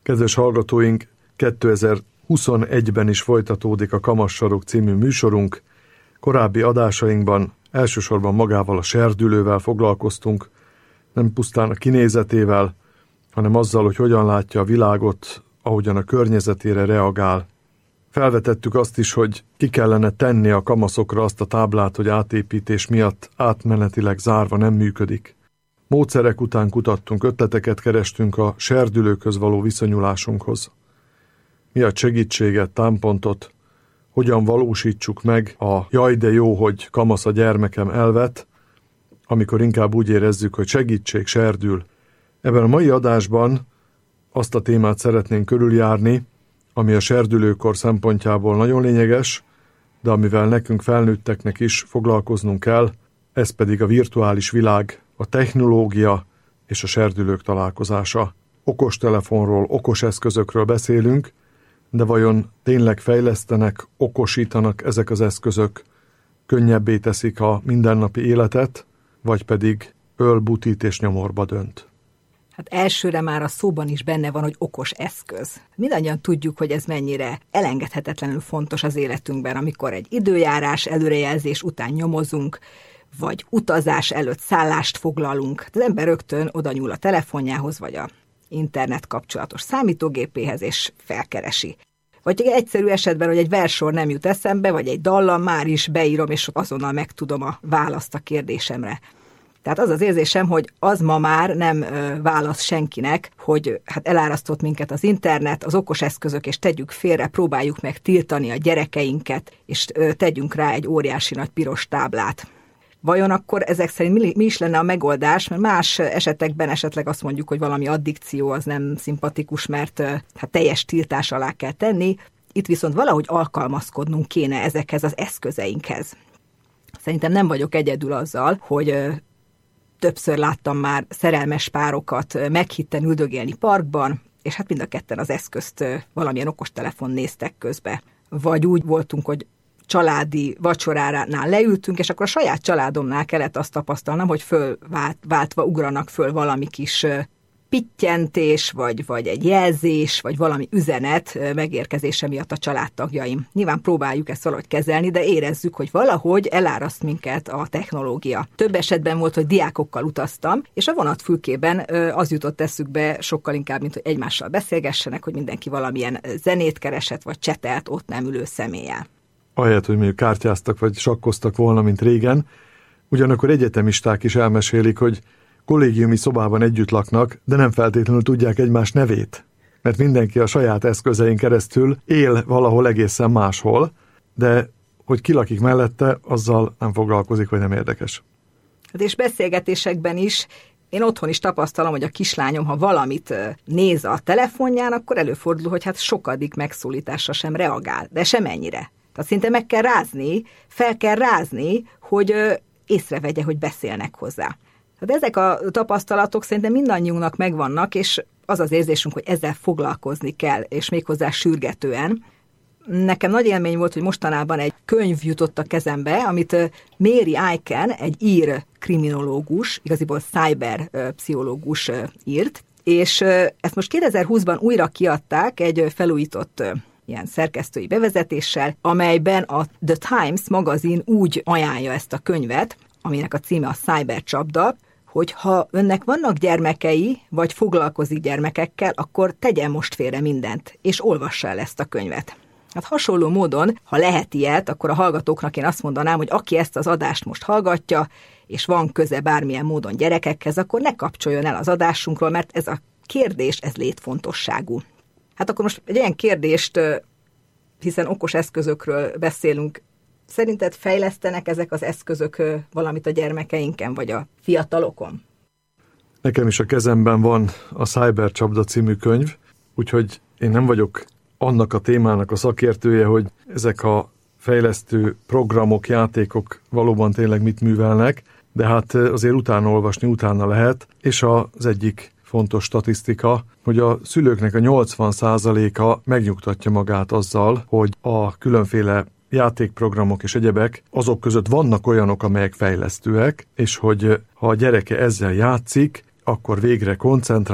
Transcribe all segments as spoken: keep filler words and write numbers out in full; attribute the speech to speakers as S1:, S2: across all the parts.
S1: Kedves hallgatóink, kétezer-huszonegyben is folytatódik a Kamassarok című műsorunk. Korábbi adásainkban elsősorban magával a serdülővel foglalkoztunk, nem pusztán a kinézetével, hanem azzal, hogy hogyan látja a világot, ahogyan a környezetére reagál. Felvetettük azt is, hogy ki kellene tenni a kamaszokra azt a táblát, hogy átépítés miatt átmenetileg zárva nem működik. Módszerek után kutattunk, ötleteket kerestünk a serdülőkhöz való viszonyulásunkhoz. Mi a segítséget, támpontot, hogyan valósítsuk meg a jaj de jó, hogy kamasz a gyermekem elvet, amikor inkább úgy érezzük, hogy segítség, serdül. Ebben a mai adásban azt a témát szeretnénk körüljárni, ami a serdülőkor szempontjából nagyon lényeges, de amivel nekünk felnőtteknek is foglalkoznunk kell, ez pedig a virtuális világ, a technológia és a serdülők találkozása. Okostelefonról, okos eszközökről beszélünk, de vajon tényleg fejlesztenek, okosítanak ezek az eszközök, könnyebbé teszik a mindennapi életet, vagy pedig öl, butít és nyomorba dönt?
S2: Hát elsőre már a szóban is benne van, hogy okos eszköz. Mindannyian tudjuk, hogy ez mennyire elengedhetetlenül fontos az életünkben, amikor egy időjárás előrejelzés után nyomozunk, vagy utazás előtt szállást foglalunk. Az ember rögtön oda nyúl a telefonjához, vagy a internet kapcsolatos számítógépéhez, és felkeresi. Vagy egy egyszerű esetben, hogy egy verssor nem jut eszembe, vagy egy dallam, már is beírom, és azonnal megtudom a választ a kérdésemre. Tehát az az érzésem, hogy az ma már nem ö, válasz senkinek, hogy hát elárasztott minket az internet, az okos eszközök, és tegyük félre, próbáljuk meg tiltani a gyerekeinket, és ö, tegyünk rá egy óriási nagy piros táblát. Vajon akkor ezek szerint mi, mi is lenne a megoldás, mert más esetekben esetleg azt mondjuk, hogy valami addikció az nem szimpatikus, mert ö, hát teljes tiltás alá kell tenni, itt viszont valahogy alkalmazkodnunk kéne ezekhez az eszközeinkhez. Szerintem nem vagyok egyedül azzal, hogy ö, többször láttam már szerelmes párokat meghitten üldögélni parkban, és hát mind a ketten az eszközt valamilyen okostelefon néztek közbe. Vagy úgy voltunk, hogy családi vacsoránál leültünk, és akkor a saját családomnál kellett azt tapasztalnom, hogy fölváltva ugranak föl valami kis pittyentés, vagy, vagy egy jelzés, vagy valami üzenet megérkezése miatt a családtagjaim. Nyilván próbáljuk ezt valahogy kezelni, de érezzük, hogy valahogy eláraszt minket a technológia. Több esetben volt, hogy diákokkal utaztam, és a vonatfülkében az jutott eszükbe sokkal inkább, mint hogy egymással beszélgessenek, hogy mindenki valamilyen zenét keresett, vagy csetelt ott nem ülő személlyel.
S1: Ahelyett, hogy mondjuk kártyáztak, vagy sakkoztak volna, mint régen, ugyanakkor egyetemisták is elmesélik, hogy kollégiumi szobában együtt laknak, de nem feltétlenül tudják egymás nevét, mert mindenki a saját eszközein keresztül él valahol egészen máshol, de hogy ki lakik mellette, azzal nem foglalkozik, vagy nem érdekes.
S2: Hát és beszélgetésekben is, én otthon is tapasztalom, hogy a kislányom, ha valamit néz a telefonján, akkor előfordul, hogy hát sokadik megszólításra sem reagál, de semennyire. Tehát szinte meg kell rázni, fel kell rázni, hogy észrevegye, hogy beszélnek hozzá. Tehát ezek a tapasztalatok szerintem mindannyiunknak megvannak, és az az érzésünk, hogy ezzel foglalkozni kell, és méghozzá sürgetően. Nekem nagy élmény volt, hogy mostanában egy könyv jutott a kezembe, amit Mary Eichen, egy ír kriminológus, igaziból cyberpszichológus írt, és ezt most kétezer-húszban újra kiadták egy felújított ilyen szerkesztői bevezetéssel, amelyben a The Times magazin úgy ajánlja ezt a könyvet, aminek a címe a Cybercsapda, hogy ha önnek vannak gyermekei, vagy foglalkozik gyermekekkel, akkor tegyen most félre mindent, és olvassa el ezt a könyvet. Hát hasonló módon, ha lehet ilyet, akkor a hallgatóknak én azt mondanám, hogy aki ezt az adást most hallgatja, és van köze bármilyen módon gyerekekhez, akkor ne kapcsoljon el az adásunkról, mert ez a kérdés, ez létfontosságú. Hát akkor most egy olyan kérdést, hiszen okos eszközökről beszélünk, szerinted fejlesztenek ezek az eszközök valamit a gyermekeinken, vagy a fiatalokon?
S1: Nekem is a kezemben van a Cybercsapda című könyv, úgyhogy én nem vagyok annak a témának a szakértője, hogy ezek a fejlesztő programok, játékok valóban tényleg mit művelnek, de hát azért utána olvasni utána lehet, és az egyik fontos statisztika, hogy a szülőknek a nyolcvan százaléka megnyugtatja magát azzal, hogy a különféle játékprogramok és egyebek, azok között vannak olyanok, amelyek fejlesztőek, és hogy ha a gyereke ezzel játszik, akkor végre koncentrál,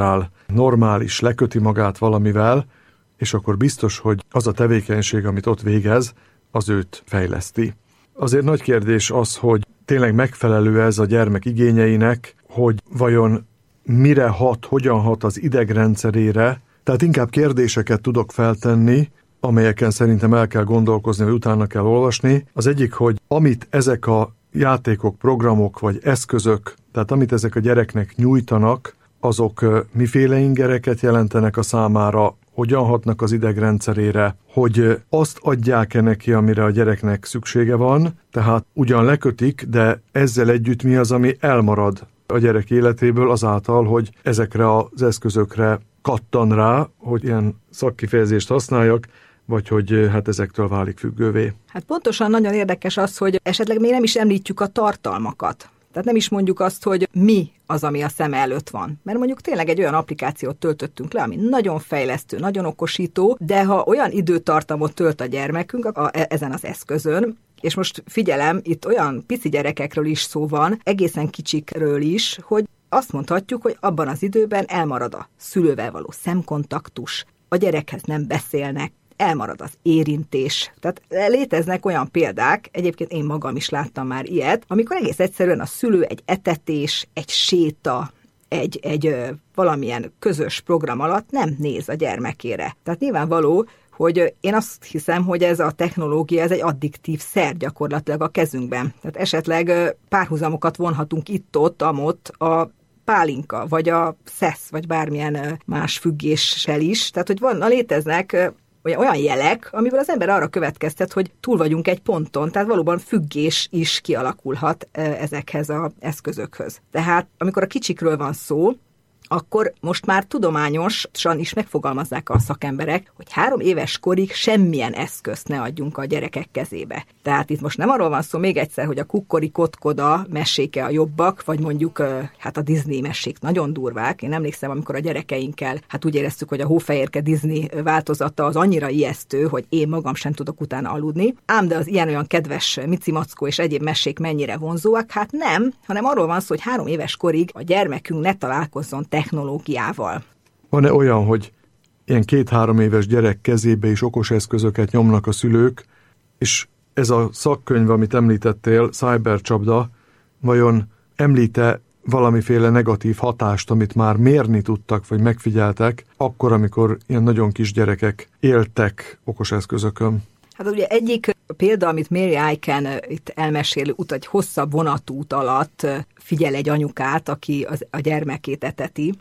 S1: normális, leköti magát valamivel, és akkor biztos, hogy az a tevékenység, amit ott végez, az őt fejleszti. Azért nagy kérdés az, hogy tényleg megfelelő ez a gyermek igényeinek, hogy vajon mire hat, hogyan hat az idegrendszerére, tehát inkább kérdéseket tudok feltenni, amelyeken szerintem el kell gondolkozni, vagy utána kell olvasni. Az egyik, hogy amit ezek a játékok, programok vagy eszközök, tehát amit ezek a gyereknek nyújtanak, azok miféle ingereket jelentenek a számára, hogyan hatnak az idegrendszerére, hogy azt adják-e neki, amire a gyereknek szüksége van, tehát ugyan lekötik, de ezzel együtt mi az, ami elmarad a gyerek életéből azáltal, hogy ezekre az eszközökre kattan rá, hogy ilyen szakkifejezést használjak, vagy hogy hát ezektől válik függővé.
S2: Hát pontosan nagyon érdekes az, hogy esetleg még nem is említjük a tartalmakat. Tehát nem is mondjuk azt, hogy mi az, ami a szem előtt van. Mert mondjuk tényleg egy olyan applikációt töltöttünk le, ami nagyon fejlesztő, nagyon okosító, de ha olyan időtartamot tölt a gyermekünk a, a, ezen az eszközön, és most figyelem, itt olyan pici gyerekekről is szó van, egészen kicsikről is, hogy azt mondhatjuk, hogy abban az időben elmarad a szülővel való szemkontaktus, a gyerekhez nem beszélnek, elmarad az érintés. Tehát léteznek olyan példák, egyébként én magam is láttam már ilyet, amikor egész egyszerűen a szülő egy etetés, egy séta, egy, egy valamilyen közös program alatt nem néz a gyermekére. Tehát nyilvánvaló, hogy én azt hiszem, hogy ez a technológia, ez egy addiktív szer gyakorlatilag a kezünkben. Tehát esetleg párhuzamokat vonhatunk itt-ott, amott a pálinka, vagy a szesz, vagy bármilyen más függéssel is. Tehát, hogy van, léteznek olyan jelek, amiből az ember arra következtet, hogy túl vagyunk egy ponton, tehát valóban függés is kialakulhat ezekhez az eszközökhöz. Tehát amikor a kicsikről van szó, akkor most már tudományosan is megfogalmazzák a szakemberek, hogy három éves korig semmilyen eszközt ne adjunk a gyerekek kezébe. Tehát itt most nem arról van szó még egyszer, hogy a kukkori kotkoda meséke a jobbak, vagy mondjuk hát a Disney mesék nagyon durvák. Én emlékszem, amikor a gyerekeinkkel hát úgy éreztük, hogy a Hófehérke Disney változata az annyira ijesztő, hogy én magam sem tudok utána aludni. Ám de az ilyen-olyan kedves Mici Mackó és egyéb mesék mennyire vonzóak? Hát nem, hanem arról van szó, hogy három éves korig a gyermekünk ne találkozzon technológiával.
S1: Van-e olyan, hogy ilyen két-három éves gyerek kezébe is okos eszközöket nyomnak a szülők, és ez a szakkönyv, amit említettél, Cybercsapda, vajon említ-e valamiféle negatív hatást, amit már mérni tudtak, vagy megfigyeltek, akkor, amikor ilyen nagyon kis gyerekek éltek okos eszközökön?
S2: Hát ugye egyik példa, amit Mary Eichen itt elmesél, út egy hosszabb vonatút alatt figyel egy anyukát, aki az, a gyermekét eteti,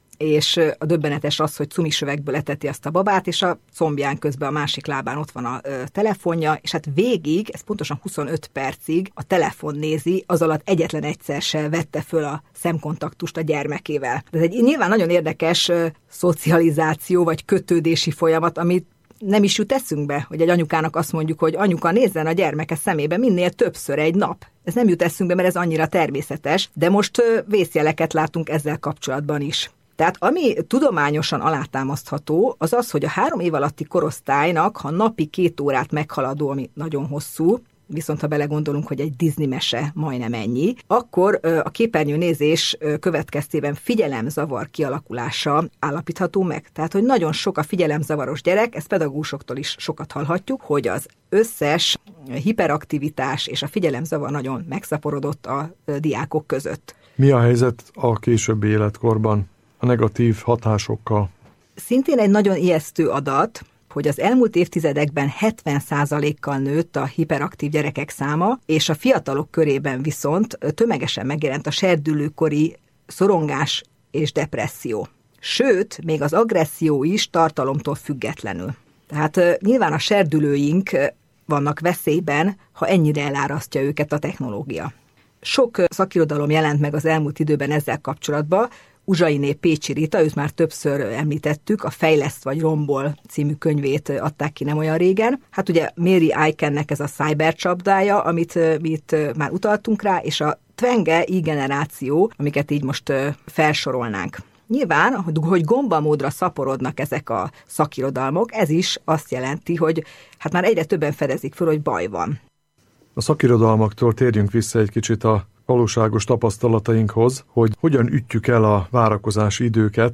S2: és a döbbenetes az, hogy cumisövekből eteti azt a babát, és a combján közben a másik lábán ott van a ö, telefonja, és hát végig, ez pontosan huszonöt percig a telefon nézi, az alatt egyetlen egyszer se vette föl a szemkontaktust a gyermekével. Ez egy nyilván nagyon érdekes ö, szocializáció, vagy kötődési folyamat, amit nem is jut eszünkbe, hogy egy anyukának azt mondjuk, hogy anyuka nézzen a gyermeke szemébe minél többször egy nap. Ez nem jut eszünkbe, mert ez annyira természetes, de most ö, vészjeleket látunk ezzel kapcsolatban is. Tehát ami tudományosan alátámasztható, az az, hogy a három év alatti korosztálynak, ha napi két órát meghaladó, ami nagyon hosszú, viszont ha belegondolunk, hogy egy Disney mese majdnem ennyi, akkor a képernyőnézés következtében figyelemzavar kialakulása állapítható meg. Tehát, hogy nagyon sok a figyelemzavaros gyerek, ezt pedagógusoktól is sokat hallhatjuk, hogy az összes hiperaktivitás és a figyelemzavar nagyon megszaporodott a diákok között.
S1: Mi a helyzet a későbbi életkorban a negatív hatásokkal?
S2: Szintén egy nagyon ijesztő adat, hogy az elmúlt évtizedekben hetven százalékkal nőtt a hiperaktív gyerekek száma, és a fiatalok körében viszont tömegesen megjelent a serdülőkori szorongás és depresszió. Sőt, még az agresszió is tartalomtól függetlenül. Tehát nyilván a serdülőink vannak veszélyben, ha ennyire elárasztja őket a technológia. Sok szakirodalom jelent meg az elmúlt időben ezzel kapcsolatban. Uzsainé Pécsi Rita, őt már többször említettük, a Fejleszt vagy Rombol című könyvét adták ki nem olyan régen. Hát ugye Mary Eichennek ez a Cybercsapdája, amit mi itt már utaltunk rá, és a Twenge i-generáció, amiket így most felsorolnánk. Nyilván, hogy gombamódra szaporodnak ezek a szakirodalmok, ez is azt jelenti, hogy hát már egyre többen fedezik föl, hogy baj van.
S1: A szakirodalmaktól térjünk vissza egy kicsit a valóságos tapasztalatainkhoz, hogy hogyan ütjük el a várakozási időket.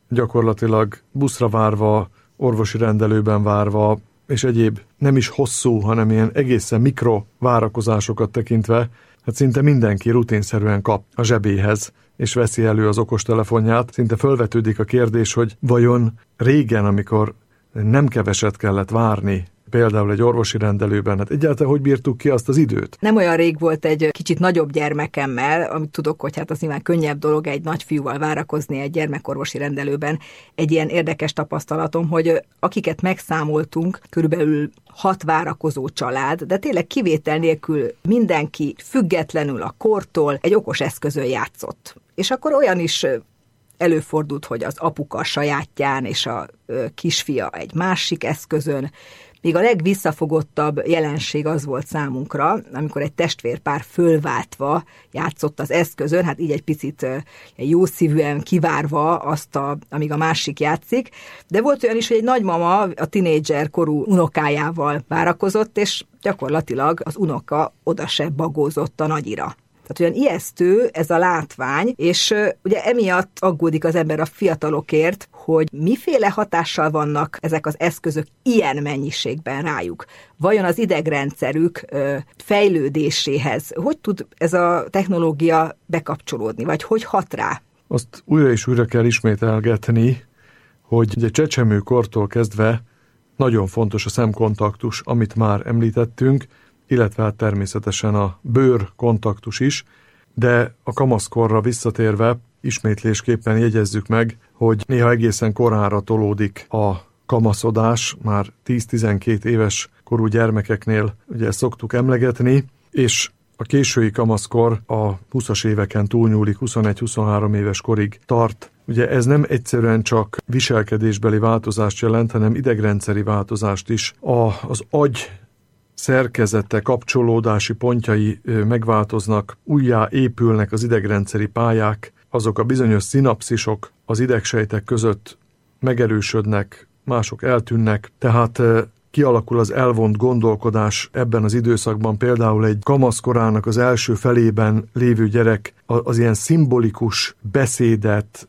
S1: gyakorlatilag buszra várva, orvosi rendelőben várva, és egyéb nem is hosszú, hanem ilyen egészen mikro várakozásokat tekintve, hát szinte mindenki rutinszerűen kap a zsebéhez, és veszi elő az okostelefonját. Szinte fölvetődik a kérdés, hogy vajon régen, amikor nem keveset kellett várni, például egy orvosi rendelőben, hát egyáltalán hogy bírtuk ki azt az időt?
S2: Nem olyan rég volt egy kicsit nagyobb gyermekemmel, amit tudok, hogy hát az nyilván könnyebb dolog egy nagyfiúval várakozni egy gyermekorvosi rendelőben. Egy ilyen érdekes tapasztalatom, hogy akiket megszámoltunk, körülbelül hat várakozó család, de tényleg kivétel nélkül mindenki függetlenül a kortól egy okos eszközön játszott. És akkor olyan is előfordult, hogy az apuka a sajátján, és a kisfia egy másik eszközön. Még a legvisszafogottabb jelenség az volt számunkra, amikor egy testvérpár fölváltva játszott az eszközön, hát így egy picit jószívűen kivárva azt, a, amíg a másik játszik, de volt olyan is, hogy egy nagymama a tinédzser korú unokájával várakozott, és gyakorlatilag az unoka oda se bagózott a nagyira. Tehát olyan ijesztő ez a látvány, és ugye emiatt aggódik az ember a fiatalokért, hogy miféle hatással vannak ezek az eszközök ilyen mennyiségben rájuk. Vajon az idegrendszerük fejlődéséhez hogy tud ez a technológia bekapcsolódni, vagy hogy hat rá?
S1: Azt újra és újra kell ismételgetni, hogy ugye csecsemőkortól kezdve nagyon fontos a szemkontaktus, amit már említettünk, illetve hát természetesen a bőr kontaktus is, de a kamaszkorra visszatérve ismétlésképpen jegyezzük meg, hogy néha egészen koránra tolódik a kamaszodás, már tíz-tizenkét éves korú gyermekeknél ugye ezt szoktuk emlegetni, és a késői kamaszkor a húszas éveken túlnyúlik, huszonegy-huszonhárom éves korig tart. Ugye ez nem egyszerűen csak viselkedésbeli változást jelent, hanem idegrendszeri változást is. A, az agy szerkezete, kapcsolódási pontjai megváltoznak, újjá épülnek az idegrendszeri pályák, azok a bizonyos szinapszisok az idegsejtek között megerősödnek, mások eltűnnek, tehát kialakul az elvont gondolkodás ebben az időszakban. Például egy kamaszkorának az első felében lévő gyerek az ilyen szimbolikus beszédet,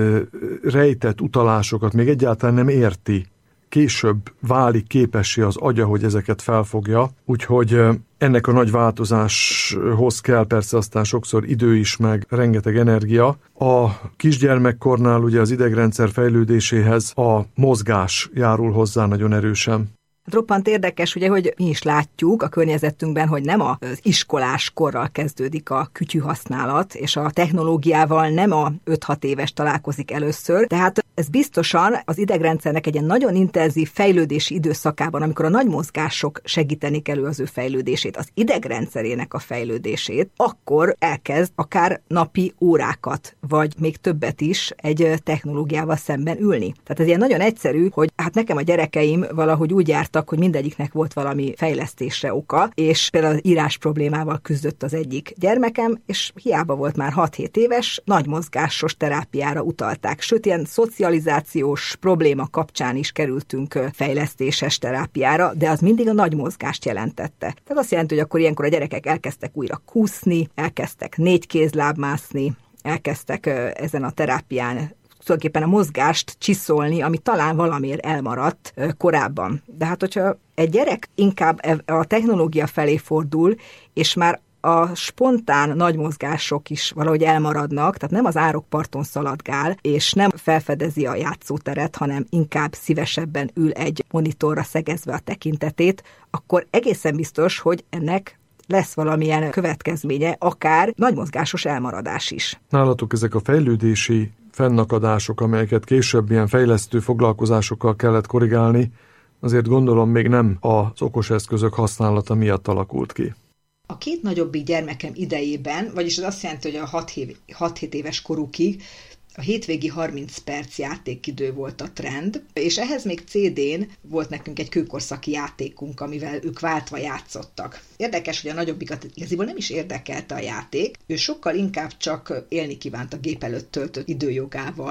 S1: rejtett utalásokat még egyáltalán nem érti. Később válik képessé az agya, hogy ezeket felfogja, úgyhogy ennek a nagy változáshoz kell persze aztán sokszor idő is, meg rengeteg energia. A kisgyermekkornál ugye az idegrendszer fejlődéséhez a mozgás járul hozzá nagyon erősen.
S2: Roppant érdekes, ugye, hogy mi is látjuk a környezetünkben, hogy nem az iskolás korral kezdődik a kütyű használat, és a technológiával nem a öt-hat éves találkozik először. Tehát ez biztosan az idegrendszernek egy ilyen nagyon intenzív fejlődési időszakában, amikor a nagy mozgások segítenik elő az ő fejlődését, az idegrendszerének a fejlődését, akkor elkezd akár napi órákat, vagy még többet is egy technológiával szemben ülni. Tehát ez ilyen nagyon egyszerű, hogy hát nekem a gyerekeim valahogy úgy jártak, hogy mindegyiknek volt valami fejlesztésre oka, és például az írás problémával küzdött az egyik gyermekem, és hiába volt már hat-hét éves, nagy mozgásos terápiára utalták. Sőt, ilyen szocializációs probléma kapcsán is kerültünk fejlesztéses terápiára, de az mindig a nagy mozgást jelentette. Tehát azt jelenti, hogy akkor ilyenkor a gyerekek elkezdtek újra kúszni, elkezdtek négykézlábmászni, elkezdtek ezen a terápián tulajdonképpen a mozgást csiszolni, ami talán valamiért elmaradt korábban. De hát, hogyha egy gyerek inkább a technológia felé fordul, és már a spontán nagy mozgások is valahogy elmaradnak, tehát nem az árokparton szaladgál, és nem felfedezi a játszóteret, hanem inkább szívesebben ül egy monitorra szegezve a tekintetét, akkor egészen biztos, hogy ennek lesz valamilyen következménye, akár nagy mozgásos elmaradás is.
S1: Nálatok ezek a fejlődési fennakadások, amelyeket később ilyen fejlesztő foglalkozásokkal kellett korrigálni, azért gondolom még nem az okos eszközök használata miatt alakult ki.
S2: A két nagyobbik gyermekem idejében, vagyis az azt jelenti, hogy a hat-hét éves korukig a hétvégi harminc perc játékidő volt a trend, és ehhez még cé dén volt nekünk egy kőkorszaki játékunk, amivel ők váltva játszottak. Érdekes, hogy a nagyobbikat igaziból nem is érdekelte a játék, ő sokkal inkább csak élni kívánt a gép előtt töltött időjogával,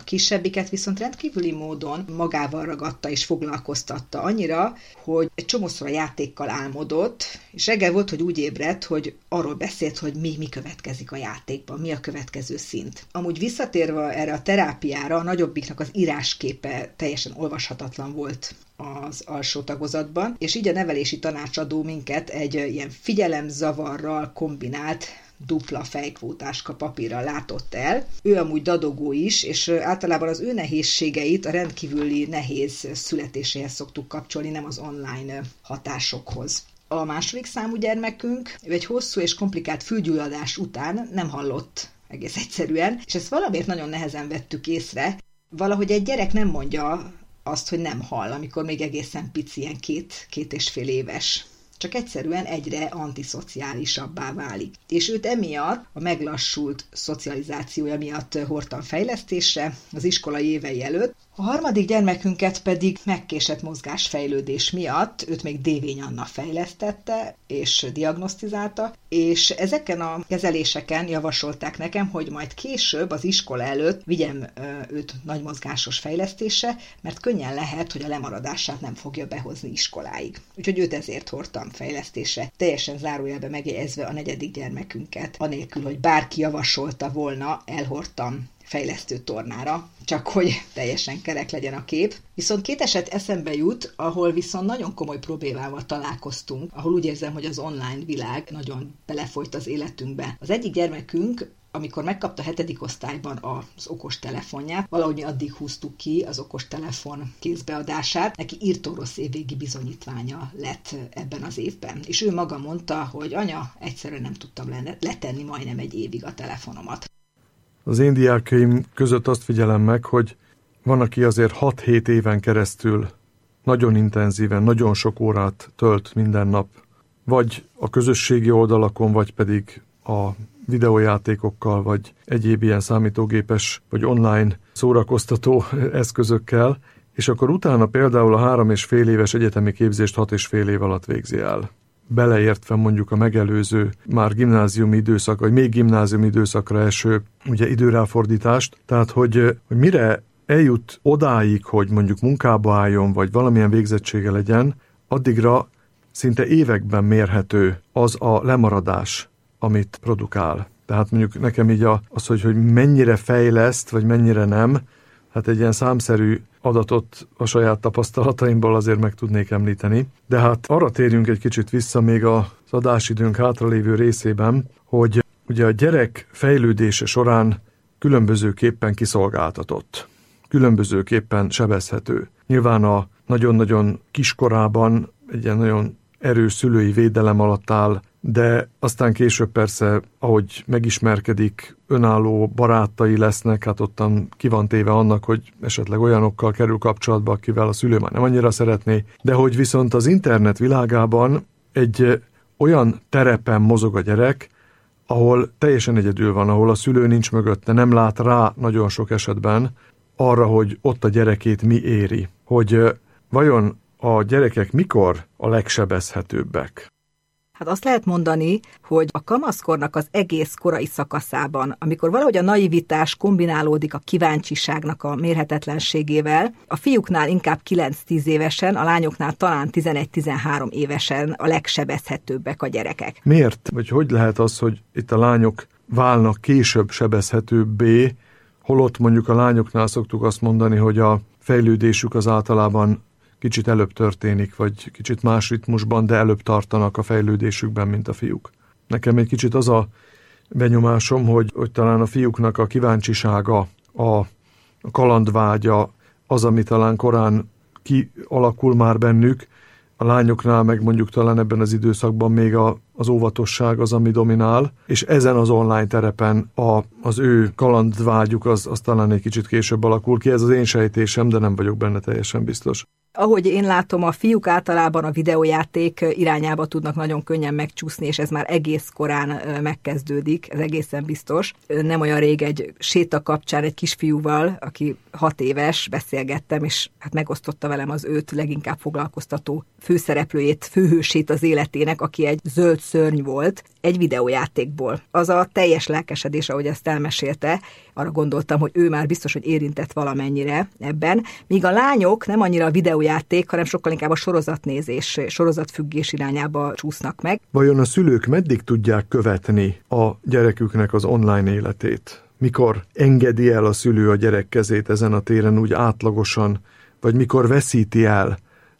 S2: kisebbiket viszont rendkívüli módon magával ragadta és foglalkoztatta annyira, hogy egy csomószor a játékkal álmodott, és reggel volt, hogy úgy ébredt, hogy arról beszélt, hogy mi, mi következik a játékban, mi a következő szint. Amúgy visszatérve erre a terápiára, a nagyobbiknak az írásképe teljesen olvashatatlan volt az alsó tagozatban, és így a nevelési tanácsadó minket egy ilyen figyelemzavarral kombinált dupla fejkvótáska papírral látott el. Ő amúgy dadogó is, és általában az ő nehézségeit a rendkívüli nehéz születéséhez szoktuk kapcsolni, nem az online hatásokhoz. A második számú gyermekünk egy hosszú és komplikált fülgyulladás után nem hallott egész egyszerűen, és ezt valamiért nagyon nehezen vettük észre. Valahogy egy gyerek nem mondja azt, hogy nem hall, amikor még egészen pici, ilyen két, két és fél éves. Csak egyszerűen egyre antiszociálisabbá válik. És őt emiatt, a meglassult szocializációja miatt hordtam fejlesztésre az iskolai évei előtt. A harmadik gyermekünket pedig megkésett mozgásfejlődés miatt, őt még Dévény Anna fejlesztette és diagnosztizálta, és ezeken a kezeléseken javasolták nekem, hogy majd később az iskola előtt vigyem őt nagymozgásos fejlesztésre, mert könnyen lehet, hogy a lemaradását nem fogja behozni iskoláig. Úgyhogy őt ezért hordtam fejlesztésre, teljesen zárójelbe megjegyezve a negyedik gyermekünket, anélkül, hogy bárki javasolta volna, elhordtam fejlesztő tornára, csak hogy teljesen kerek legyen a kép. Viszont két eset eszembe jut, ahol viszont nagyon komoly problémával találkoztunk, ahol úgy érzem, hogy az online világ nagyon belefolyt az életünkbe. Az egyik gyermekünk, amikor megkapta hetedik osztályban az okostelefonját, valahogy mi addig húztuk ki az okostelefon kézbeadását, neki írtó rossz évvégi bizonyítványa lett ebben az évben. És ő maga mondta, hogy anya, egyszerűen nem tudtam letenni majdnem egy évig a telefonomat.
S1: Az én diákjaim között azt figyelem meg, hogy van, aki azért hat-hét éven keresztül nagyon intenzíven, nagyon sok órát tölt minden nap, vagy a közösségi oldalakon, vagy pedig a videójátékokkal, vagy egyéb ilyen számítógépes, vagy online szórakoztató eszközökkel, és akkor utána például a három és fél éves egyetemi képzést hat és fél év alatt végzi el. Beleértve mondjuk a megelőző, már gimnáziumi időszak, vagy még gimnáziumi időszakra eső ugye időráfordítást, tehát hogy, hogy mire eljut odáig, hogy mondjuk munkába álljon, vagy valamilyen végzettsége legyen, addigra szinte években mérhető az a lemaradás, amit produkál. Tehát mondjuk nekem így az, hogy, hogy mennyire fejleszt, vagy mennyire nem, hát egy ilyen számszerű adatot a saját tapasztalataimból azért meg tudnék említeni. De hát arra térjünk egy kicsit vissza még az adásidőnk hátralévő részében, hogy ugye a gyerek fejlődése során különbözőképpen kiszolgáltatott, különbözőképpen sebezhető. Nyilván a nagyon-nagyon kiskorában egy ilyen nagyon erős szülői védelem alatt áll, de aztán később persze, ahogy megismerkedik, önálló barátai lesznek, hát ottan ki van téve annak, hogy esetleg olyanokkal kerül kapcsolatba, akivel a szülő már nem annyira szeretné, de hogy viszont az internet világában egy olyan terepen mozog a gyerek, ahol teljesen egyedül van, ahol a szülő nincs mögötte, nem lát rá nagyon sok esetben arra, hogy ott a gyerekét mi éri, hogy vajon a gyerekek mikor a legsebezhetőbbek?
S2: Hát azt lehet mondani, hogy a kamaszkornak az egész korai szakaszában, amikor valahogy a naivitás kombinálódik a kíváncsiságnak a mérhetetlenségével, a fiúknál inkább kilenc-tíz évesen, a lányoknál talán tizenegy-tizenhárom évesen a legsebezhetőbbek a gyerekek.
S1: Miért? Vagy hogy lehet az, hogy itt a lányok válnak később sebezhetőbbé, holott mondjuk a lányoknál szoktuk azt mondani, hogy a fejlődésük az általában kicsit előbb történik, vagy kicsit más ritmusban, de előbb tartanak a fejlődésükben, mint a fiúk. Nekem egy kicsit az a benyomásom, hogy, hogy talán a fiúknak a kíváncsisága, a kalandvágya, az, ami talán korán kialakul már bennük, a lányoknál meg mondjuk talán ebben az időszakban még a, az óvatosság az, ami dominál, és ezen az online terepen a, az ő kalandvágyuk az, az talán egy kicsit később alakul ki. Ez az én sejtésem, de nem vagyok benne teljesen biztos.
S2: Ahogy én látom, a fiúk általában a videójáték irányába tudnak nagyon könnyen megcsúszni, és ez már egész korán megkezdődik, ez egészen biztos. Nem olyan rég egy séta kapcsán egy kisfiúval, aki hat éves, beszélgettem, és hát megosztotta velem az őt leginkább foglalkoztató főszereplőjét, főhősét az életének, aki egy zöld szörny volt. egy videójátékból. Az a teljes lelkesedés, ahogy ezt elmesélte, arra gondoltam, hogy ő már biztos, hogy érintett valamennyire ebben, míg a lányok nem annyira a videójáték, hanem sokkal inkább a sorozatnézés, sorozatfüggés irányába csúsznak meg.
S1: Vajon a szülők meddig tudják követni a gyereküknek az online életét? Mikor engedi el a szülő a gyerek kezét ezen a téren úgy átlagosan, vagy mikor veszíti el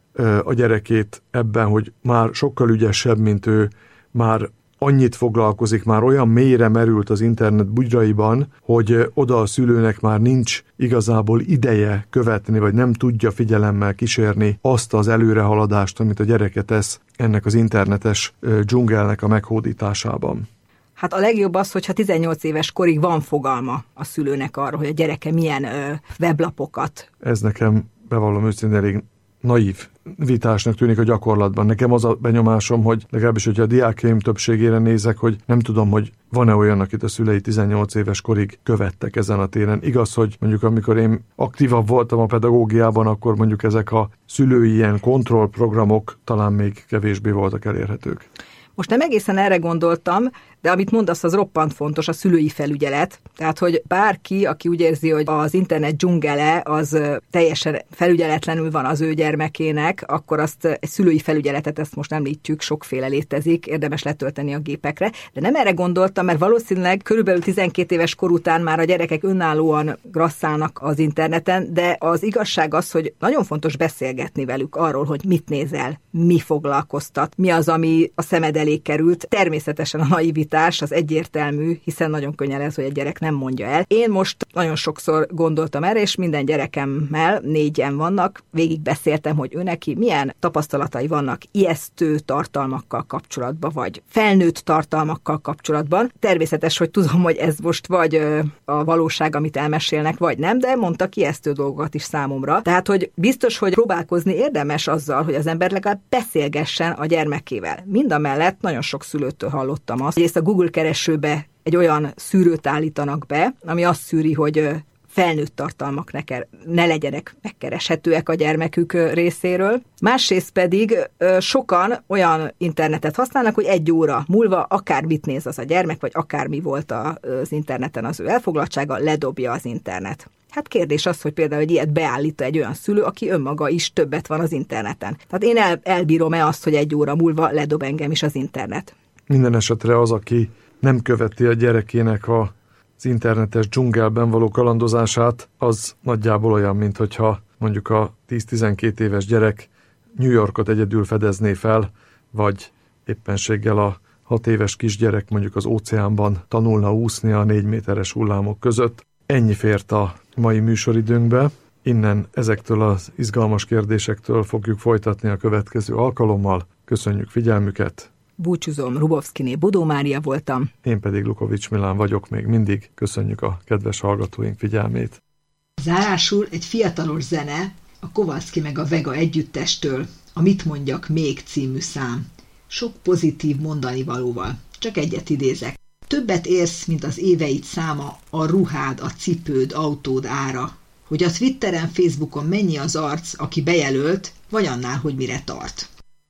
S1: a gyerekét ebben, hogy már sokkal ügyesebb, mint ő, már annyit foglalkozik, már olyan mélyre merült az internet bugyraiban, hogy oda a szülőnek már nincs igazából ideje követni, vagy nem tudja figyelemmel kísérni azt az előrehaladást, amit a gyereke tesz ennek az internetes dzsungelnek a meghódításában.
S2: Hát a legjobb az, hogyha tizennyolc éves korig van fogalma a szülőnek arra, hogy a gyereke milyen ö, weblapokat.
S1: Ez nekem, bevallom őszintén, elég naív vitásnak tűnik a gyakorlatban. Nekem az a benyomásom, hogy legalábbis, hogyha a diákjaim többségére nézek, hogy nem tudom, hogy van-e olyan, akit a szülei tizennyolc éves korig követtek ezen a téren. Igaz, hogy mondjuk amikor én aktívabb voltam a pedagógiában, akkor mondjuk ezek a szülői ilyen kontrollprogramok talán még kevésbé voltak elérhetők.
S2: Most nem egészen erre gondoltam, de amit mondasz, az roppant fontos, a szülői felügyelet. Tehát, hogy bárki, aki úgy érzi, hogy az internet dzsungele az teljesen felügyeletlenül van az ő gyermekének, akkor azt egy szülői felügyeletet, ezt most említjük, sokféle létezik, érdemes letölteni a gépekre. De nem erre gondoltam, mert valószínűleg körülbelül tizenkét éves kor után már a gyerekek önállóan grasszálnak az interneten, de az igazság az, hogy nagyon fontos beszélgetni velük arról, hogy mit nézel, mi foglalkoztat, mi az, ami a szemed elé került. Természetesen a naivitás az egyértelmű, hiszen nagyon könnyen ez, hogy egy gyerek nem mondja el. Én most nagyon sokszor gondoltam erre, és minden gyerekemmel, négyen vannak, végig beszéltem, hogy ő neki milyen tapasztalatai vannak ijesztő tartalmakkal kapcsolatban, vagy felnőtt tartalmakkal kapcsolatban. Természetes, hogy tudom, hogy ez most vagy a valóság, amit elmesélnek, vagy nem, de mondtak ijesztő dolgokat is számomra. Tehát, hogy biztos, hogy próbálkozni érdemes azzal, hogy az ember legalább beszélgessen a gyermekével. Mindamellett nagyon sok szülőtől hallottam azt, hogy ezt a Google keresőbe egy olyan szűrőt állítanak be, ami azt szűri, hogy felnőtt tartalmak ne, ker- ne legyenek megkereshetőek a gyermekük részéről. Másrészt pedig sokan olyan internetet használnak, hogy egy óra múlva akármit néz az a gyermek, vagy akármi volt az interneten az ő elfoglaltsága, ledobja az internet. Hát kérdés az, hogy például egy ilyet beállít egy olyan szülő, aki önmaga is többet van az interneten. Tehát én el, elbírom-e azt, hogy egy óra múlva ledob engem is az internet?
S1: Minden esetre az, aki nem követi a gyerekének a az internetes dzsungelben való kalandozását, az nagyjából olyan, mint hogyha mondjuk a tíz-tizenkét éves gyerek New Yorkot egyedül fedezné fel, vagy éppenséggel a hat éves kisgyerek mondjuk az óceánban tanulna úszni a négy méteres hullámok között. Ennyi fért a mai műsoridőnkbe. Innen ezektől az izgalmas kérdésektől fogjuk folytatni a következő alkalommal. Köszönjük figyelmüket!
S2: Búcsúzom, Rubovszkiné Bodó Mária voltam.
S1: Én pedig Lukovics Milán vagyok még mindig. Köszönjük a kedves hallgatóink figyelmét.
S3: Zárásul egy fiatalos zene a Kowalski meg a Vega együttestől, a Mit mondjak még című szám. Sok pozitív mondani valóval. Csak egyet idézek. Többet érsz, mint az éveid száma, a ruhád, a cipőd, autód ára. Hogy a Twitteren, Facebookon mennyi az arc, aki bejelölt, vagy annál, hogy mire tart.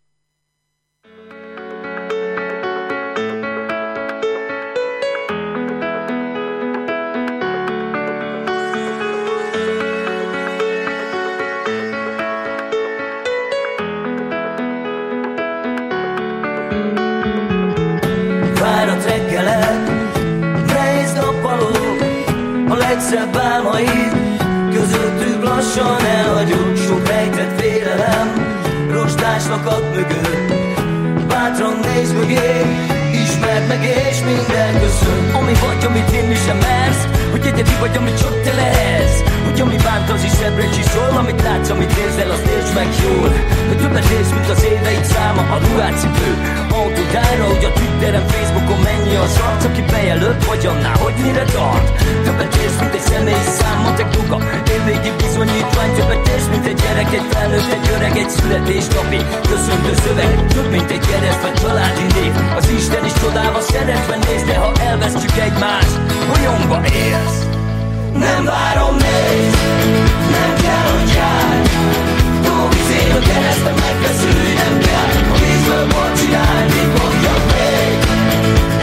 S4: Legszebb álmaid, közöttük lassan elhagyok, sok rejtett félelem, rostás lakat mögött. Bátran nézd mögé, ismerd meg és minden köszön. Ami vagy, amit én sem mersz, hogy egyedi vagy, amit csak te lehetsz. Hogy ami bánt, az is szebbre csiszol, amit látsz, amit érzel, azt értsd meg jól. Hogy többet érsz, mint az éveid száma, a ruhátcipő, autódára, hogy a Twitteren, Facebookon mennyi az arc, aki bejelölt, vagy annál, hogy mire tart. Többet érsz, mint egy személyi szám, matek duga, évvégi bizonyítvány. Többet érsz, mint egy gyerek, egy felnőtt, egy öreg, egy születésnapi köszöntő szöveg. Több, mint egy kereszt, vagy családi név. Az Isten is csodálva szeretve néz, de ha elvesztjük egymást, bolyongva élsz. Nem várom még, nem kell, hogy jár. Jó vizén a keresztre megfeszülj, nem kell a vízből bort csinálni, mondjak még.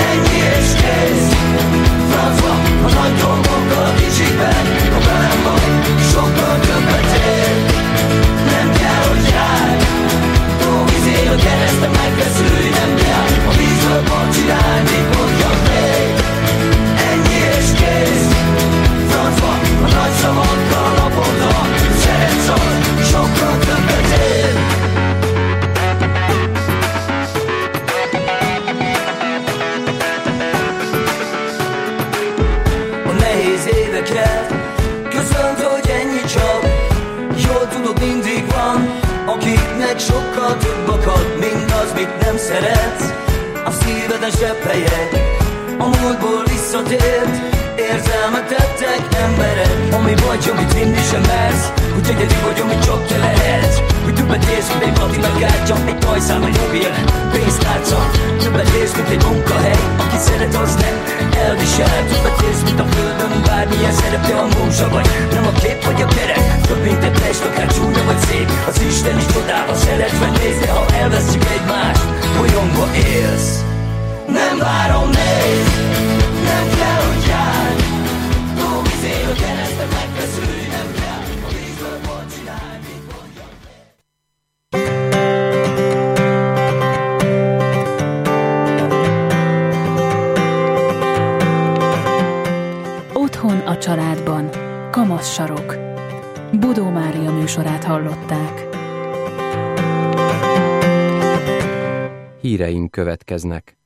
S4: akiknek sokkal több akad, mint az, mit nem szeretsz. A szíveden sebb helyek, a múltból visszatért érzelmet tettek emberek. Ami vagy, amit vinni sem mersz, hogy egyedi vagy, amit csak te lehetsz. Hogy többet érsz, mint egy Platina kártya, egy tajszám, egy mobil, pénztárca. Többet érsz, mint egy munkahely, aki szeret, az nem elvisel. Többet érsz, mint a földön, bármilyen szerepte a múzsa vagy. Nem a kép vagy a kerek, több mint egy test, akár csúnya vagy szép. Az Isten is csodálva szeretve néz, de ha elveszünk egymást, bolyongva élsz. Nem várom még, nem kell, hogy járj. Dolgozél a keresztre, megfeszülj, nem kell. A vízből volt csinálj, mit mondjak.
S5: Otthon a családban. Kamassarok. Bodó Mária műsorát hallották.
S6: Híreink következnek.